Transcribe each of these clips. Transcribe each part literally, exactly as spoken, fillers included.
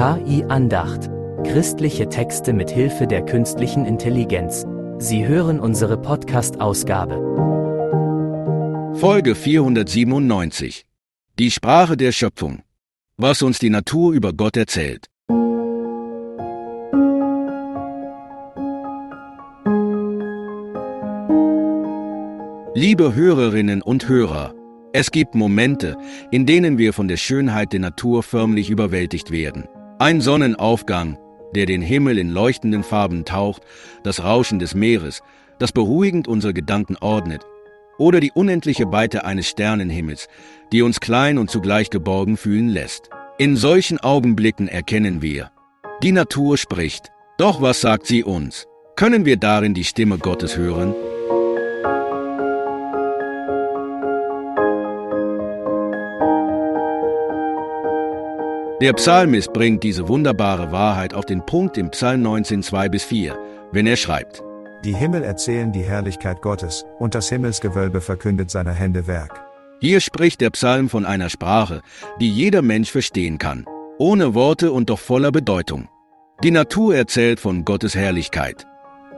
K I-Andacht. Christliche Texte mit Hilfe der künstlichen Intelligenz. Sie hören unsere Podcast-Ausgabe. Folge vierhundertsiebenundneunzig. Die Sprache der Schöpfung. Was uns die Natur über Gott erzählt. Liebe Hörerinnen und Hörer, es gibt Momente, in denen wir von der Schönheit der Natur förmlich überwältigt werden. Ein Sonnenaufgang, der den Himmel in leuchtenden Farben taucht, das Rauschen des Meeres, das beruhigend unsere Gedanken ordnet, oder die unendliche Weite eines Sternenhimmels, die uns klein und zugleich geborgen fühlen lässt. In solchen Augenblicken erkennen wir, die Natur spricht. Doch was sagt sie uns? Können wir darin die Stimme Gottes hören? Der Psalmist bringt diese wunderbare Wahrheit auf den Punkt im Psalm neunzehn, zwei bis vier, wenn er schreibt: Die Himmel erzählen die Herrlichkeit Gottes, und das Himmelsgewölbe verkündet seiner Hände Werk. Hier spricht der Psalm von einer Sprache, die jeder Mensch verstehen kann, ohne Worte und doch voller Bedeutung. Die Natur erzählt von Gottes Herrlichkeit.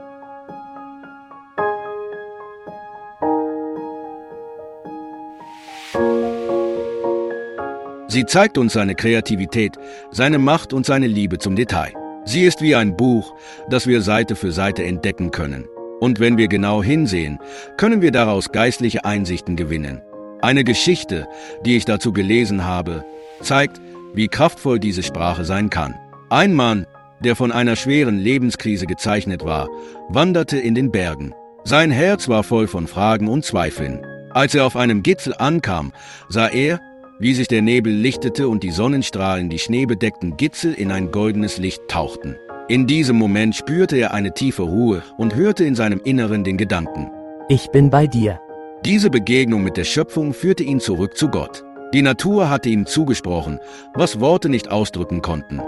Sie zeigt uns seine Kreativität, seine Macht und seine Liebe zum Detail. Sie ist wie ein Buch, das wir Seite für Seite entdecken können. Und wenn wir genau hinsehen, können wir daraus geistliche Einsichten gewinnen. Eine Geschichte, die ich dazu gelesen habe, zeigt, wie kraftvoll diese Sprache sein kann. Ein Mann, der von einer schweren Lebenskrise gezeichnet war, wanderte in den Bergen. Sein Herz war voll von Fragen und Zweifeln. Als er auf einem Gipfel ankam, sah er, wie sich der Nebel lichtete und die Sonnenstrahlen die schneebedeckten Gipfel in ein goldenes Licht tauchten. In diesem Moment spürte er eine tiefe Ruhe und hörte in seinem Inneren den Gedanken: Ich bin bei dir. Diese Begegnung mit der Schöpfung führte ihn zurück zu Gott. Die Natur hatte ihm zugesprochen, was Worte nicht ausdrücken konnten.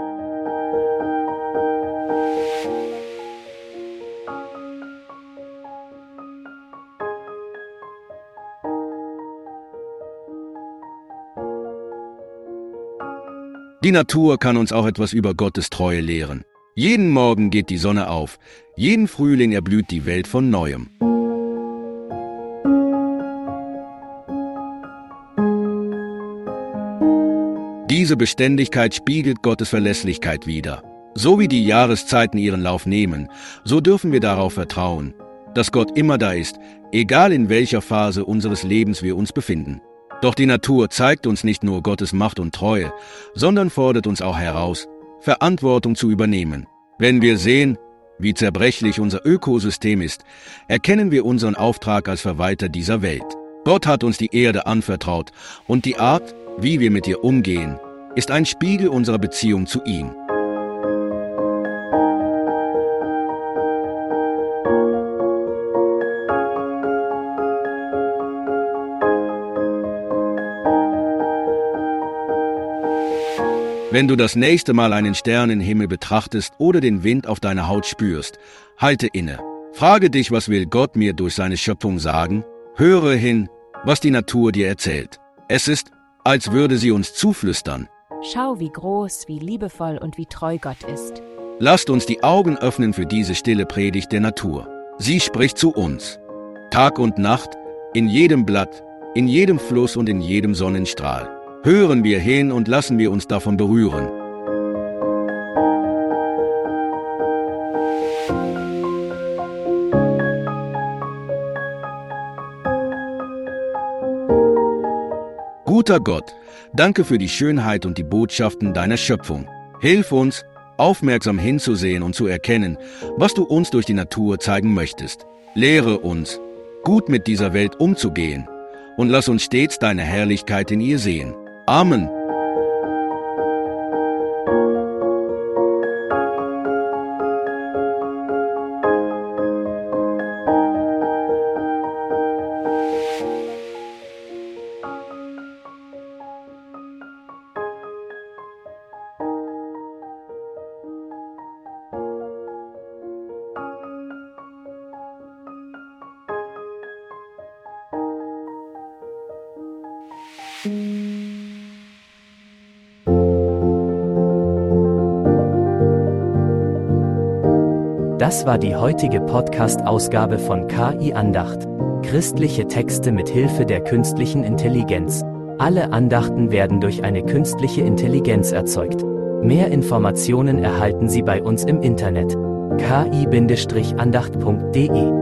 Die Natur kann uns auch etwas über Gottes Treue lehren. Jeden Morgen geht die Sonne auf, jeden Frühling erblüht die Welt von Neuem. Diese Beständigkeit spiegelt Gottes Verlässlichkeit wider. So wie die Jahreszeiten ihren Lauf nehmen, so dürfen wir darauf vertrauen, dass Gott immer da ist, egal in welcher Phase unseres Lebens wir uns befinden. Doch die Natur zeigt uns nicht nur Gottes Macht und Treue, sondern fordert uns auch heraus, Verantwortung zu übernehmen. Wenn wir sehen, wie zerbrechlich unser Ökosystem ist, erkennen wir unseren Auftrag als Verwalter dieser Welt. Gott hat uns die Erde anvertraut und die Art, wie wir mit ihr umgehen, ist ein Spiegel unserer Beziehung zu ihm. Wenn du das nächste Mal einen Sternenhimmel betrachtest oder den Wind auf deiner Haut spürst, halte inne. Frage dich, was will Gott mir durch seine Schöpfung sagen? Höre hin, was die Natur dir erzählt. Es ist, als würde sie uns zuflüstern. Schau, wie groß, wie liebevoll und wie treu Gott ist. Lasst uns die Augen öffnen für diese stille Predigt der Natur. Sie spricht zu uns. Tag und Nacht, in jedem Blatt, in jedem Fluss und in jedem Sonnenstrahl. Hören wir hin und lassen wir uns davon berühren. Guter Gott, danke für die Schönheit und die Botschaften deiner Schöpfung. Hilf uns, aufmerksam hinzusehen und zu erkennen, was du uns durch die Natur zeigen möchtest. Lehre uns, gut mit dieser Welt umzugehen, und lass uns stets deine Herrlichkeit in ihr sehen. Amen. Das war die heutige Podcast-Ausgabe von K I Andacht. Christliche Texte mit Hilfe der künstlichen Intelligenz. Alle Andachten werden durch eine künstliche Intelligenz erzeugt. Mehr Informationen erhalten Sie bei uns im Internet. k i Bindestrich andacht punkt de